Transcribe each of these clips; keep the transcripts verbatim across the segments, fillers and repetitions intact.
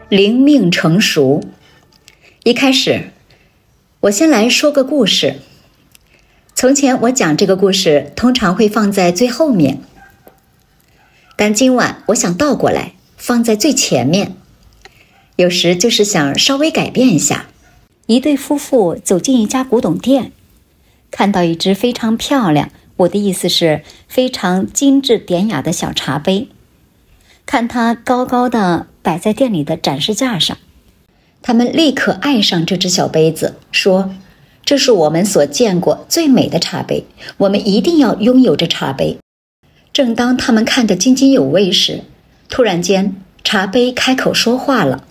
灵命成熟。一开始，我先来说个故事。从前我讲这个故事通常会放在最后面，但今晚我想倒过来，放在最前面。有时就是想稍微改变一下。一对夫妇走进一家古董店，看到一只非常漂亮，我的意思是非常精致典雅的小茶杯，看它高高的摆在店里的展示架上，他们立刻爱上这只小杯子，说这是我们所见过最美的茶杯，我们一定要拥有这茶杯。正当他们看得津津有味时，突然间茶杯开口说话了。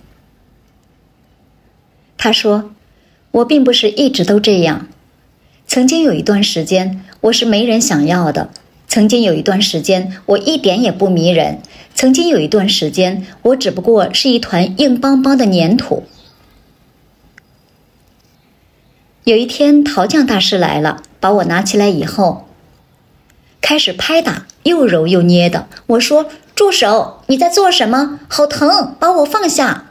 他说，我并不是一直都这样，曾经有一段时间我是没人想要的，曾经有一段时间我一点也不迷人，曾经有一段时间我只不过是一团硬邦邦的粘土。有一天陶匠大师来了，把我拿起来以后开始拍打，又揉又捏的。我说，住手，你在做什么？好疼，把我放下。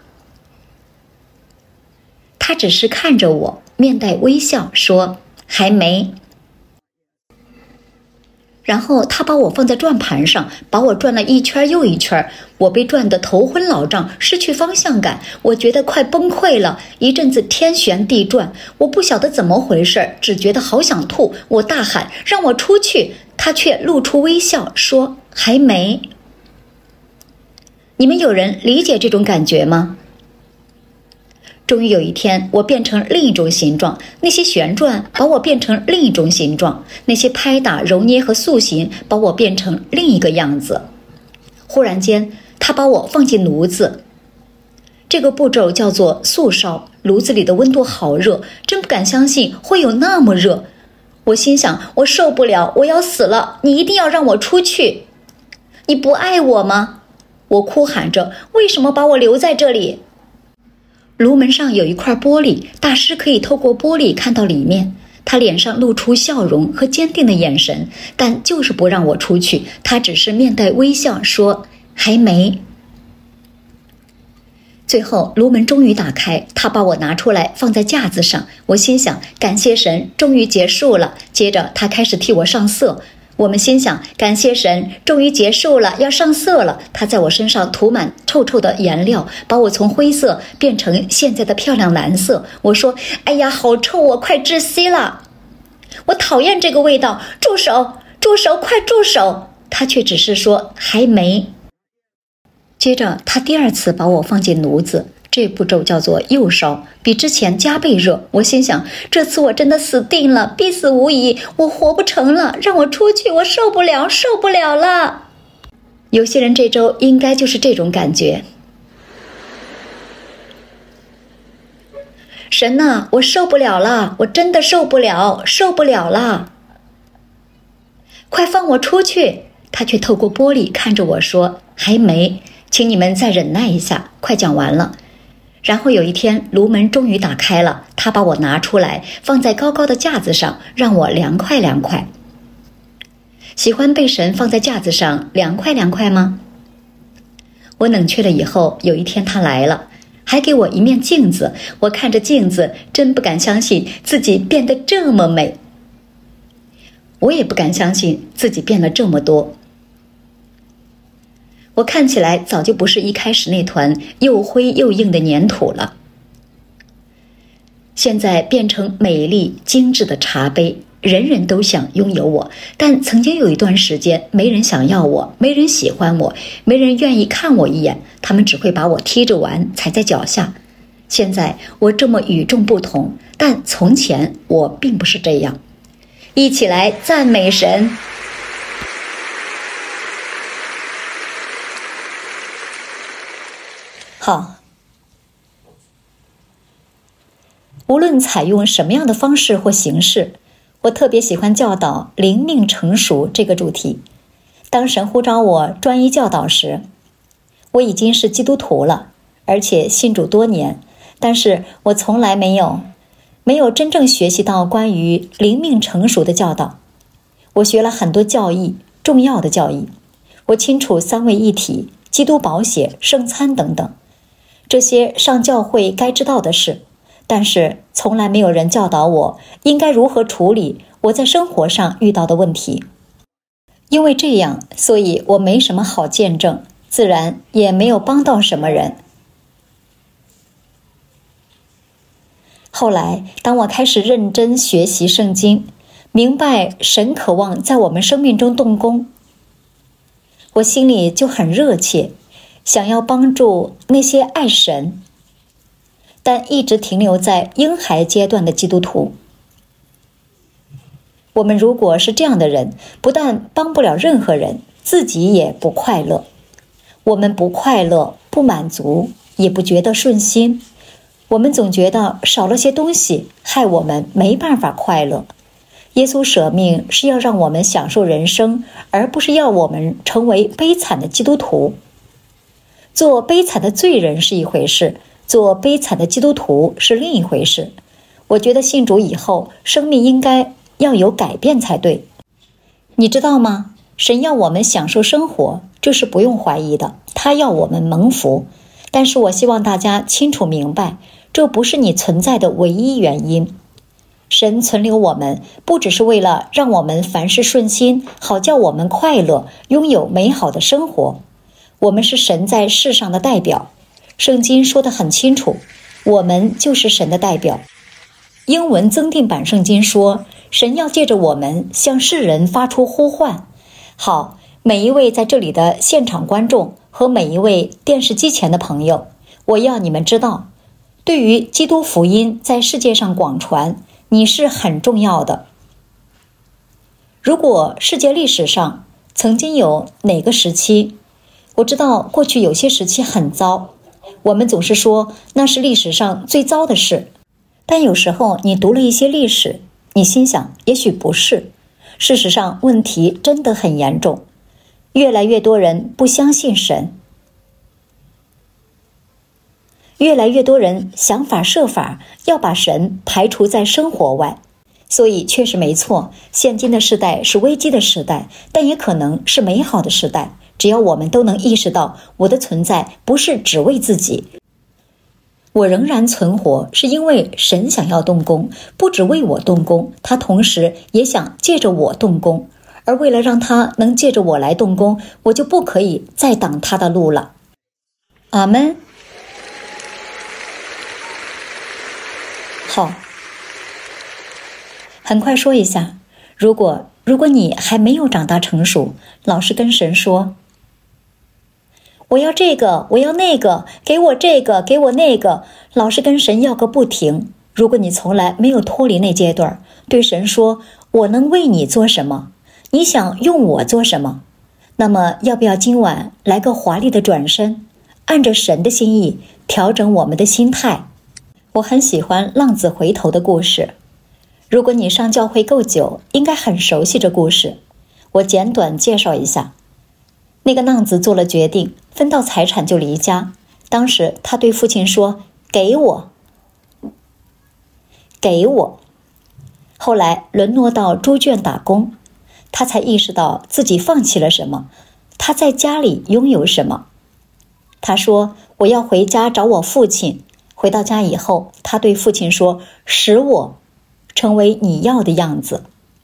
他只是看着我，面带微笑说，还没。然后他把我放在转盘上，把我转了一圈又一圈，我被转得头昏脑胀，失去方向感，我觉得快崩溃了，一阵子天旋地转，我不晓得怎么回事，只觉得好想吐，我大喊，让我出去，他却露出微笑说，还没。你们有人理解这种感觉吗？终于有一天，我变成另一种形状，那些旋转把我变成另一种形状，那些拍打、揉捏和塑形把我变成另一个样子。忽然间，他把我放进炉子，这个步骤叫做素烧，炉子里的温度好热，真不敢相信会有那么热。我心想，我受不了，我要死了，你一定要让我出去。你不爱我吗？我哭喊着，为什么把我留在这里？炉门上有一块玻璃，大师可以透过玻璃看到里面。他脸上露出笑容和坚定的眼神，但就是不让我出去，他只是面带微笑说，还没。最后炉门终于打开，他把我拿出来放在架子上，我心想，感谢神，终于结束了。接着他开始替我上色，我们心想，感谢神，终于结束了，要上色了。他在我身上涂满臭臭的颜料，把我从灰色变成现在的漂亮蓝色。我说，哎呀，好臭，我快窒息了，我讨厌这个味道，住手，住手，快住手。他却只是说，还没。接着他第二次把我放进炉子，这步骤叫做釉烧，比之前加倍热。我心想，这次我真的死定了，必死无疑，我活不成了，让我出去，我受不了，受不了了。有些人这周应该就是这种感觉。神哪，我受不了了，我真的受不了，受不了了，快放我出去。他却透过玻璃看着我说，还没，请你们再忍耐一下，快讲完了。然后有一天炉门终于打开了，他把我拿出来放在高高的架子上，让我凉快凉快。喜欢被神放在架子上凉快凉快吗？我冷却了以后，有一天他来了，还给我一面镜子，我看着镜子真不敢相信自己变得这么美，我也不敢相信自己变了这么多。我看起来早就不是一开始那团又灰又硬的粘土了，现在变成美丽精致的茶杯，人人都想拥有我，但曾经有一段时间没人想要我，没人喜欢我，没人愿意看我一眼，他们只会把我踢着玩，踩在脚下。现在我这么与众不同，但从前我并不是这样。一起来赞美神。好，无论采用什么样的方式或形式，我特别喜欢教导灵命成熟这个主题。当神呼召我专一教导时，我已经是基督徒了，而且信主多年，但是我从来没有没有真正学习到关于灵命成熟的教导。我学了很多教义，重要的教义，我清楚三位一体、基督宝血、圣餐等等。 这些上教会该知道的事，但是从来没有人教导我应该如何处理我在生活上遇到的问题。因为这样，所以我没什么好见证，自然也没有帮到什么人。后来，当我开始认真学习圣经，明白神渴望在我们生命中动工，我心里就很热切，想要帮助那些爱神但一直停留在婴孩阶段的基督徒。我们如果是这样的人，不但帮不了任何人，自己也不快乐。我们不快乐，不满足，也不觉得顺心。我们总觉得少了些东西，害我们没办法快乐。耶稣舍命是要让我们享受人生，而不是要我们成为悲惨的基督徒。做悲惨的罪人是一回事，做悲惨的基督徒是另一回事。我觉得信主以后，生命应该要有改变才对。你知道吗？神要我们享受生活，这是不用怀疑的，他要我们蒙福。但是我希望大家清楚明白，这不是你存在的唯一原因。神存留我们，不只是为了让我们凡事顺心，好叫我们快乐，拥有美好的生活。我们是神在世上的代表，圣经说得很清楚，我们就是神的代表。英文增订版圣经说，神要借着我们向世人发出呼唤。好，每一位在这里的现场观众和每一位电视机前的朋友，我要你们知道，对于基督福音在世界上广传，你是很重要的。如果世界历史上曾经有哪个时期，我知道过去有些时期很糟，我们总是说那是历史上最糟的事，但有时候你读了一些历史，你心想也许不是。事实上问题真的很严重，越来越多人不相信神，越来越多人想法设法要把神排除在生活外。所以确实没错，现今的时代是危机的时代，但也可能是美好的时代。只要我们都能意识到，我的存在不是只为自己，我仍然存活是因为神想要动工，不只为我动工，他同时也想借着我动工。而为了让他能借着我来动工，我就不可以再挡他的路了。阿们。好，很快说一下，如果如果你还没有长大成熟，老是跟神说，我要这个，我要那个，给我这个，给我那个，老是跟神要个不停。如果你从来没有脱离那阶段，对神说，我能为你做什么？你想用我做什么？那么要不要今晚来个华丽的转身，按着神的心意调整我们的心态？我很喜欢浪子回头的故事，如果你上教会够久，应该很熟悉这故事。我简短介绍一下。那个浪子做了决定，分到财产就离家。当时他对父亲说，给我给我后来沦落到猪圈打工，他才意识到自己放弃了什么，他在家里拥有什么。他说，我要回家找我父亲。回到家以后，他对父亲说，使我成为你要的样子。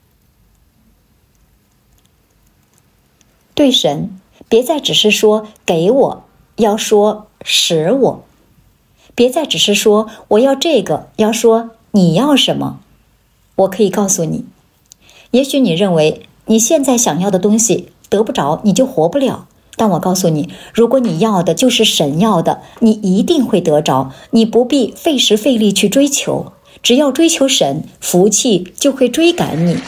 对神，别再只是说给我，要说使我。别再只是说我要这个，要说你要什么。我可以告诉你，也许你认为你现在想要的东西得不着，你就活不了。但我告诉你，如果你要的就是神要的，你一定会得着，你不必费时费力去追求，只要追求神，福气就会追赶你。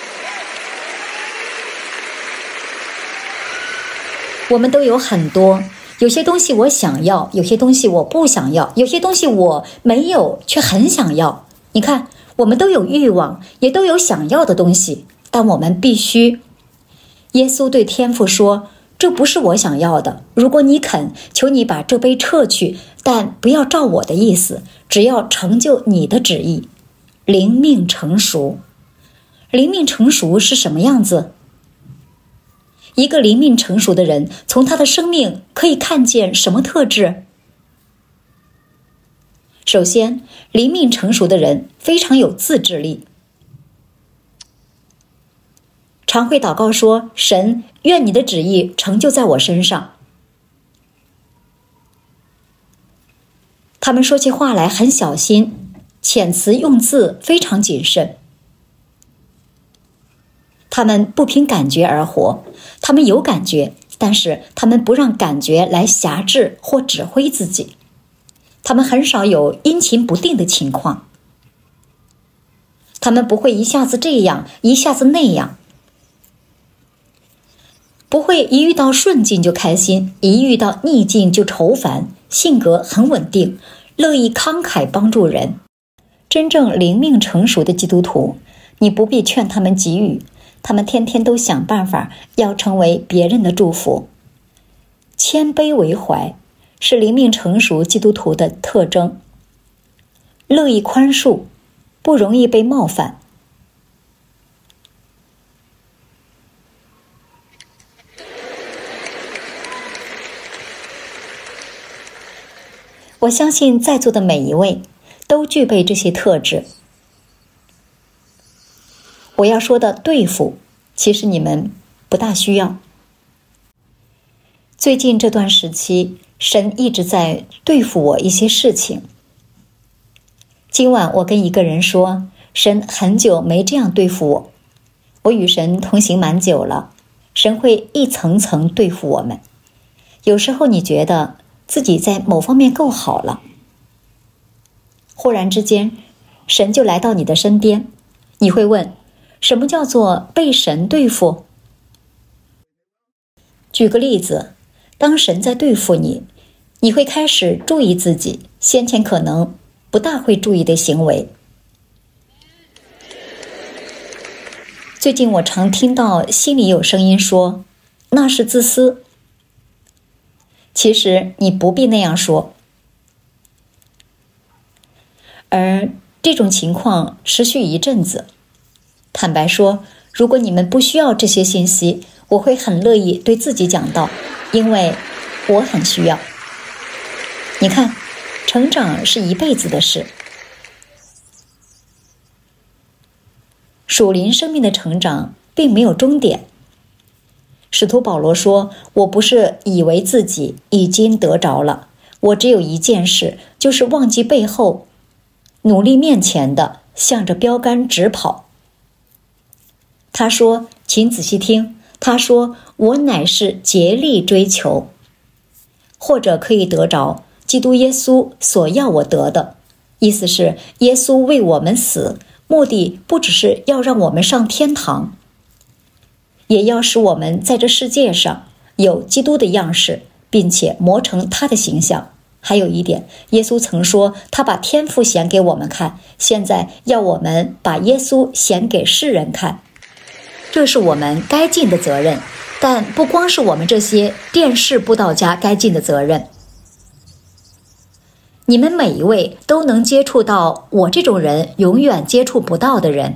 我们都有很多，有些东西我想要，有些东西我不想要，有些东西我没有却很想要。你看，我们都有欲望，也都有想要的东西，但我们必须。耶稣对天父说，这不是我想要的，如果你肯，求你把这杯撤去，但不要照我的意思，只要成就你的旨意。灵命成熟。灵命成熟是什么样子？一个灵命成熟的人，从他的生命可以看见什么特质？ 首先，灵命成熟的人非常有自制力，常会祷告说：神，愿你的旨意成就在我身上。他们说起话来很小心，遣词用字非常谨慎。他们不凭感觉而活，他们有感觉，但是他们不让感觉来辖制或指挥自己。他们很少有阴晴不定的情况，他们不会一下子这样，一下子那样，不会一遇到顺境就开心，一遇到逆境就愁烦，性格很稳定，乐意慷慨帮助人。真正灵命成熟的基督徒，你不必劝他们给予，他们天天都想办法要成为别人的祝福。谦卑为怀是灵命成熟基督徒的特征，乐意宽恕，不容易被冒犯。我相信在座的每一位都具备这些特质。我要说的对付，其实你们不大需要。最近这段时期，神一直在对付我一些事情。今晚我跟一个人说，神很久没这样对付我。我与神同行蛮久了，神会一层层对付我们。有时候你觉得自己在某方面够好了，忽然之间，神就来到你的身边，你会问，什么叫做被神对付？举个例子，当神在对付你，你会开始注意自己先前可能不大会注意的行为。最近我常听到心里有声音说，那是自私。其实你不必那样说。而这种情况持续一阵子。坦白说，如果你们不需要这些信息，我会很乐意对自己讲道，因为我很需要。你看，成长是一辈子的事。属灵生命的成长并没有终点。使徒保罗说，我不是以为自己已经得着了，我只有一件事，就是忘记背后，努力面前的，向着标杆直跑。他说，请仔细听，他说，我乃是竭力追求，或者可以得着基督耶稣所要我得的。意思是，耶稣为我们死，目的不只是要让我们上天堂，也要使我们在这世界上有基督的样式，并且磨成他的形象。还有一点，耶稣曾说，他把天父显给我们看，现在要我们把耶稣显给世人看。这是我们该尽的责任，但不光是我们这些电视布道家该尽的责任。你们每一位都能接触到我这种人永远接触不到的人。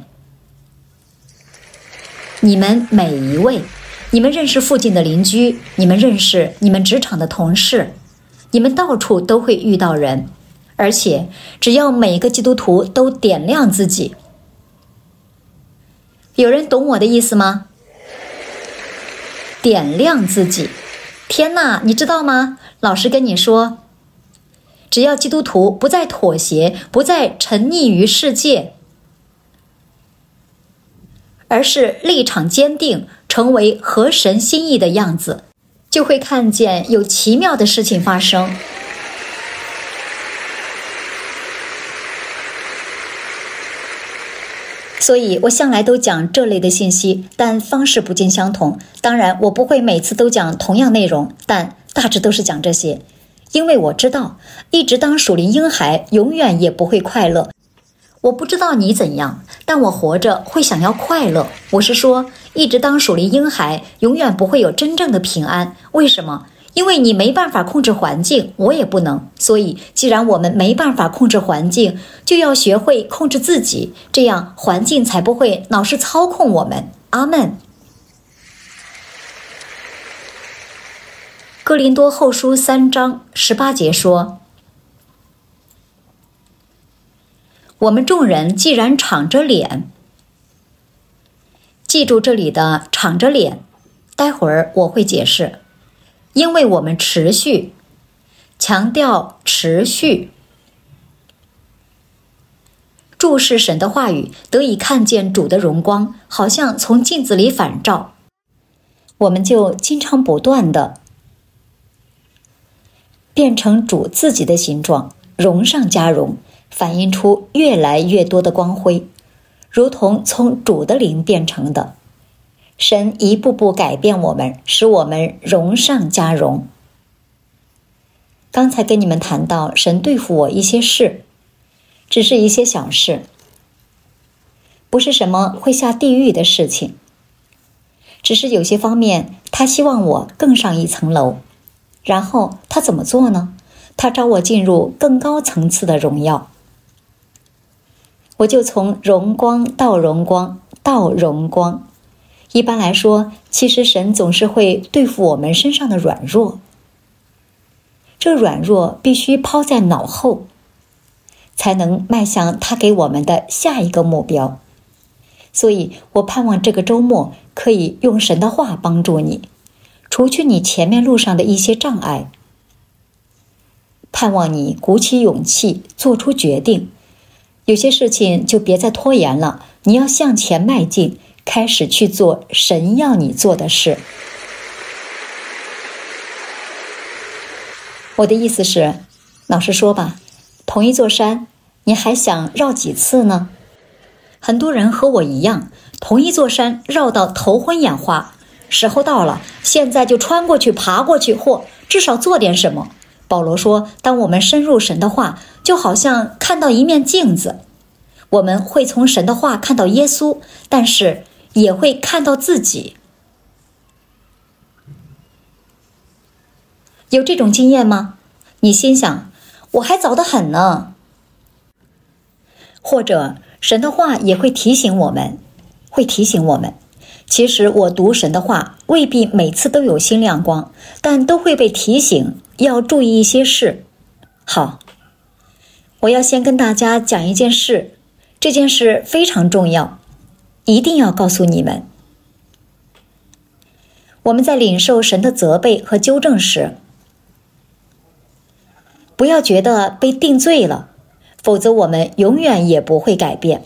你们每一位，你们认识附近的邻居，你们认识你们职场的同事，你们到处都会遇到人，而且只要每一个基督徒都点亮自己。有人懂我的意思吗？点亮自己。天哪，你知道吗？老师跟你说，只要基督徒不再妥协，不再沉溺于世界，而是立场坚定，成为合神心意的样子，就会看见有奇妙的事情发生。所以我向来都讲这类的信息，但方式不尽相同。当然，我不会每次都讲同样内容，但大致都是讲这些。因为我知道，一直当属灵婴孩永远也不会快乐。我不知道你怎样，但我活着会想要快乐。我是说，一直当属灵婴孩永远不会有真正的平安。为什么？因为你没办法控制环境，我也不能。所以既然我们没办法控制环境，就要学会控制自己，这样环境才不会老是操控我们。阿们。哥林多后书三章十八节说， 我们众人既然敞着脸，记住这里的敞着脸，待会儿我会解释。因为我们持续，强调持续，注视神的话语，得以看见主的荣光，好像从镜子里反照，我们就经常不断地变成主自己的形状，荣上加荣，反映出越来越多的光辉，如同从主的灵变成的。神一步步改变我们，使我们荣上加荣。刚才跟你们谈到神对付我一些事，只是一些小事，不是什么会下地狱的事情，只是有些方面他希望我更上一层楼。然后他怎么做呢？他召我进入更高层次的荣耀，我就从荣光到荣光到荣光。一般来说，其实神总是会对付我们身上的软弱，这软弱必须抛在脑后，才能迈向他给我们的下一个目标。所以我盼望这个周末可以用神的话帮助你，除去你前面路上的一些障碍，盼望你鼓起勇气做出决定，有些事情就别再拖延了，你要向前迈进，开始去做神要你做的事。我的意思是，老实说吧，同一座山，你还想绕几次呢？很多人和我一样，同一座山绕到头昏眼花，时候到了，现在就穿过去，爬过去，或至少做点什么。保罗说，当我们深入神的话，就好像看到一面镜子，我们会从神的话看到耶稣，但是也会看到自己。有这种经验吗？你心想，我还早得很呢。或者神的话也会提醒我们，会提醒我们，其实我读神的话未必每次都有新亮光，但都会被提醒要注意一些事。好，我要先跟大家讲一件事，这件事非常重要，一定要告诉你们。我们在领受神的责备和纠正时，不要觉得被定罪了，否则我们永远也不会改变。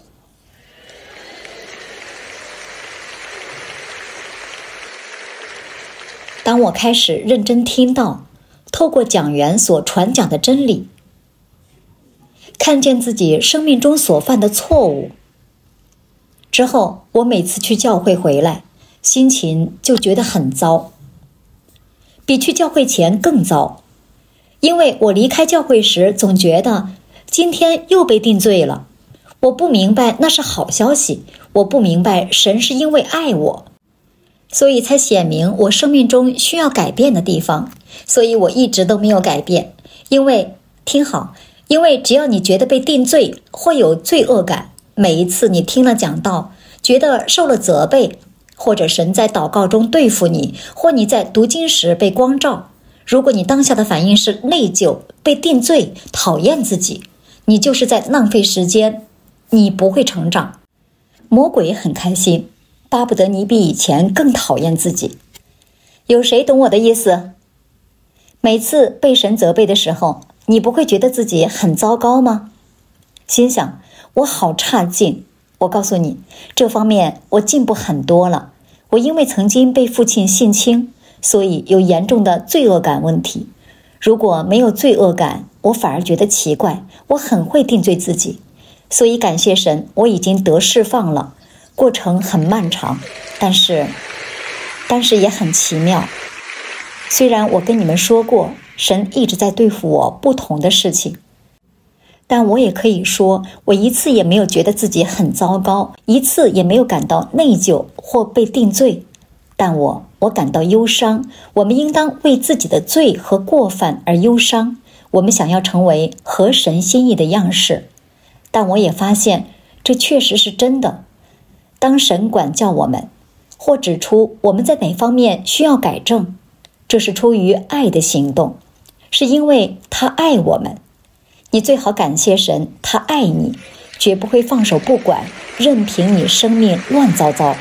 当我开始认真听到，透过讲员所传讲的真理，看见自己生命中所犯的错误之后，我每次去教会回来，心情就觉得很糟，比去教会前更糟。因为我离开教会时总觉得今天又被定罪了，我不明白那是好消息，我不明白神是因为爱我，所以才显明我生命中需要改变的地方，所以我一直都没有改变。因为听好，因为只要你觉得被定罪，会有罪恶感，每一次你听了讲道，觉得受了责备，或者神在祷告中对付你，或你在读经时被光照，如果你当下的反应是内疚、被定罪、讨厌自己，你就是在浪费时间，你不会成长。魔鬼很开心，巴不得你比以前更讨厌自己。有谁懂我的意思？每次被神责备的时候，你不会觉得自己很糟糕吗？心想，我好差劲。我告诉你，这方面我进步很多了。我因为曾经被父亲性侵，所以有严重的罪恶感问题。如果没有罪恶感，我反而觉得奇怪，我很会定罪自己。所以感谢神，我已经得释放了。过程很漫长，但是但是也很奇妙。虽然我跟你们说过，神一直在对付我不同的事情，但我也可以说，我一次也没有觉得自己很糟糕，一次也没有感到内疚或被定罪。但我我感到忧伤，我们应当为自己的罪和过犯而忧伤。我们想要成为合神心意的样式，但我也发现这确实是真的。当神管教我们，或指出我们在哪方面需要改正，这是出于爱的行动，是因为他爱我们。你最好感谢神，他爱你， 绝不会放手不管，任凭你生命乱糟糟。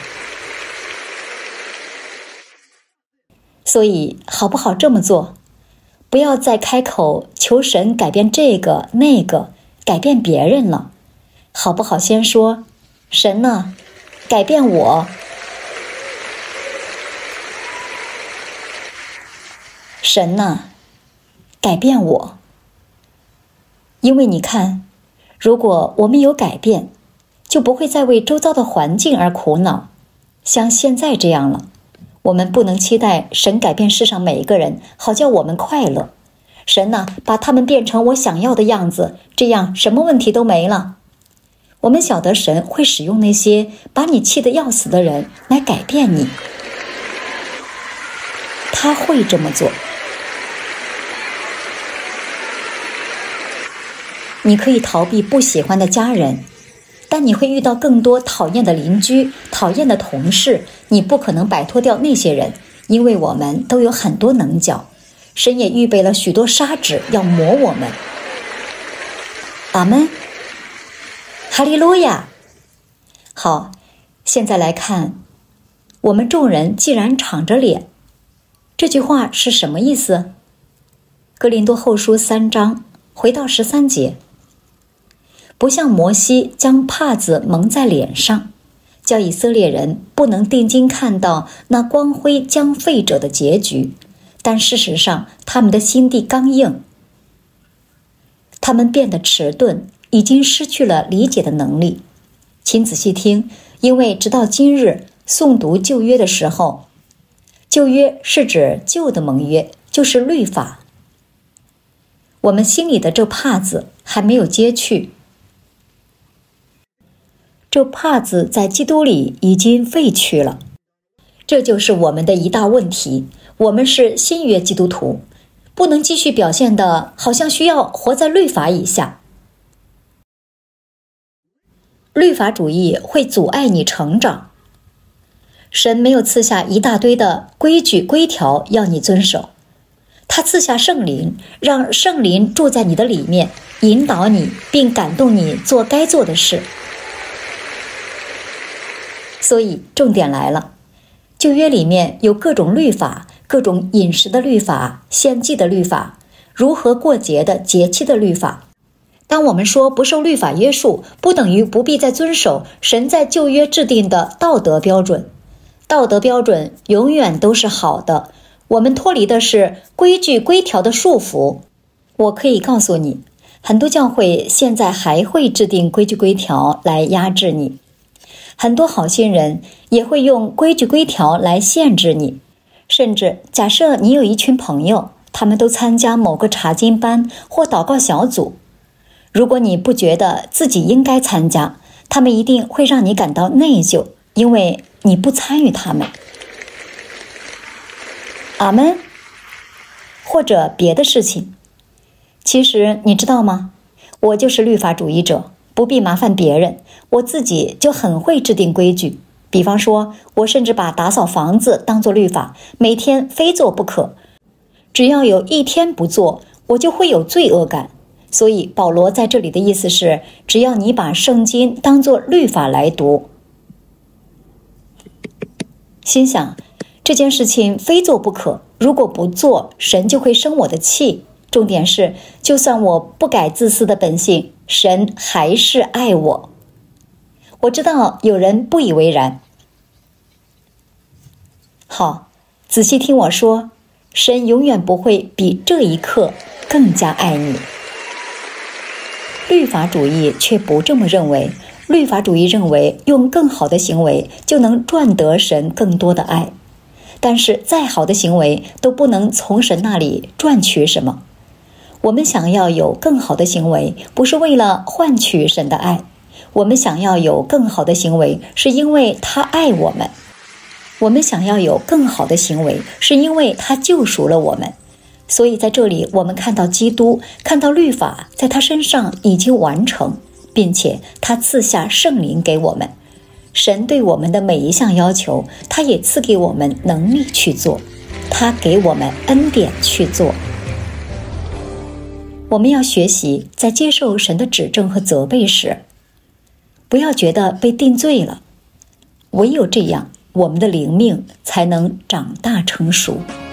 所以好不好这么做？不要再开口求神改变这个那个，改变别人了，好不好先说，神啊，改变我。神啊，改变我。因为你看，如果我们有改变，就不会再为周遭的环境而苦恼，像现在这样了。我们不能期待神改变世上每一个人，好叫我们快乐。神啊，把他们变成我想要的样子，这样什么问题都没了。我们晓得神会使用那些把你气得要死的人来改变你，他会这么做。你可以逃避不喜欢的家人，但你会遇到更多讨厌的邻居、讨厌的同事，你不可能摆脱掉那些人，因为我们都有很多棱角，神也预备了许多砂纸要磨我们。阿们，哈利路亚。好，现在来看，我们众人既然敞着脸，这句话是什么意思？哥林多后书三章，回到十三节。不像摩西将帕子蒙在脸上，叫以色列人不能定睛看到那光辉将废者的结局，但事实上他们的心地刚硬，他们变得迟钝，已经失去了理解的能力。请仔细听，因为直到今日诵读旧约的时候，旧约是指旧的盟约，就是律法，我们心里的这帕子还没有揭去，这帕子在基督里已经废去了。这就是我们的一大问题，我们是新约基督徒，不能继续表现的好像需要活在律法以下。律法主义会阻碍你成长。神没有赐下一大堆的规矩规条要你遵守，他赐下圣灵，让圣灵住在你的里面，引导你并感动你做该做的事。所以重点来了，旧约里面有各种律法，各种饮食的律法，献祭的律法，如何过节的节期的律法。当我们说不受律法约束，不等于不必再遵守神在旧约制定的道德标准。道德标准永远都是好的，我们脱离的是规矩规条的束缚。我可以告诉你，很多教会现在还会制定规矩规条来压制你，很多好心人也会用规矩规条来限制你。甚至假设你有一群朋友，他们都参加某个查经班或祷告小组，如果你不觉得自己应该参加，他们一定会让你感到内疚，因为你不参与他们。阿们。或者别的事情。其实你知道吗？我就是律法主义者，不必麻烦别人，我自己就很会制定规矩。比方说，我甚至把打扫房子当作律法，每天非做不可。只要有一天不做，我就会有罪恶感。所以保罗在这里的意思是，只要你把圣经当作律法来读，心想这件事情非做不可，如果不做，神就会生我的气。重点是，就算我不改自私的本性，神还是爱我。我知道有人不以为然。好，仔细听我说，神永远不会比这一刻更加爱你。律法主义却不这么认为，律法主义认为用更好的行为就能赚得神更多的爱，但是再好的行为都不能从神那里赚取什么。我们想要有更好的行为，不是为了换取神的爱，我们想要有更好的行为，是因为他爱我们。我们想要有更好的行为，是因为他救赎了我们。所以在这里我们看到基督，看到律法在他身上已经完成，并且他赐下圣灵给我们。神对我们的每一项要求，他也赐给我们能力去做，他给我们恩典去做。我们要学习在接受神的指正和责备时， 不要觉得被定罪了。唯有这样，我们的灵命才能长大成熟。